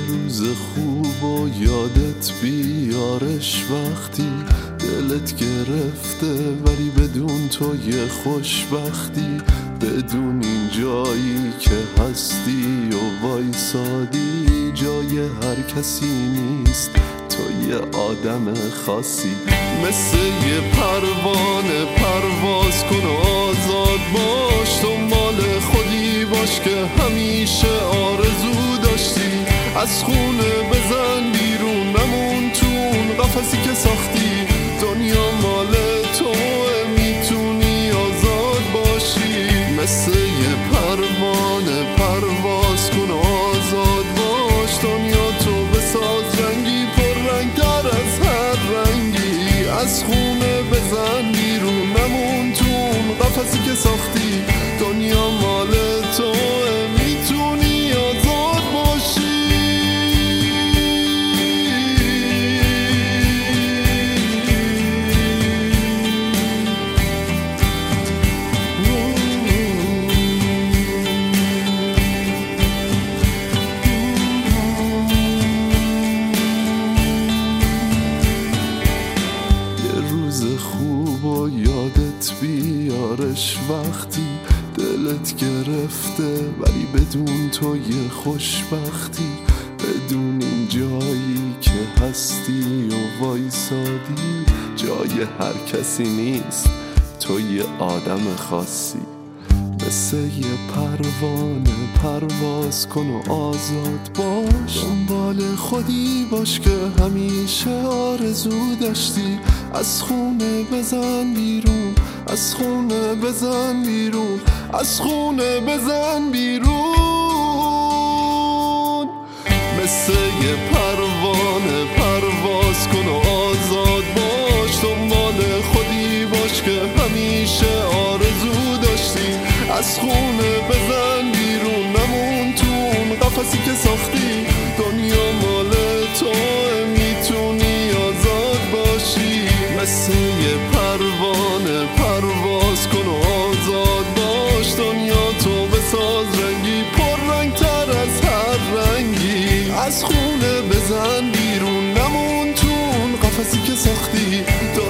روز خوب و یادت بیارش وقتی دلت گرفته ولی بدون تو یه خوشبختی، بدون این جایی که هستی و وایسادی جای هر کسی نیست، تو یه آدم خاصی. مثل یه پروانه پرواز کن و آزاد باش، دنبال خودی باش که همیشه آرزو داشتی. از خونه بزن بیرون، نمون تو اون قفسی که ساختی. دنیا مال توه، میتونی آزاد باشی. مثل یه پروانه پرواز کن و آزاد باش، دنیا تو بساز رنگی پر رنگتر از هر رنگی. از خونه بزن بیرون، نمون تو اون قفسی که ساختی. دنیا مال توه، میتونی آزاد باشی. خوب و یادت بیارش وقتی دلت گرفته ولی بدون تو یه خوشبختی، بدون این جایی که هستی و وایسادی جای هر کسی نیست، تو یه آدم خاصی. مثل یه پروانه پرواز کن و آزاد باش، دنبال خودی باش که همیشه آرزو داشتی. از خونه بزن بیرون، از خونه بزن بیرون، از خونه بزن بیرون. مثل یه پروانه پرواز کن و آزاد باش، دنبال خودی باش که همیشه آرزو داشتی. از خونه بزن بیرون، نمون تو اون قفسی که ساختی. دنیا مال توه، میتونی آزاد باشی. مثل یه پروانه پرواز کن و آزاد باش، دنیا تو بساز رنگی پر رنگتر از هر رنگی. از خونه بزن بیرون، نمون تو اون قفسی که ساختی.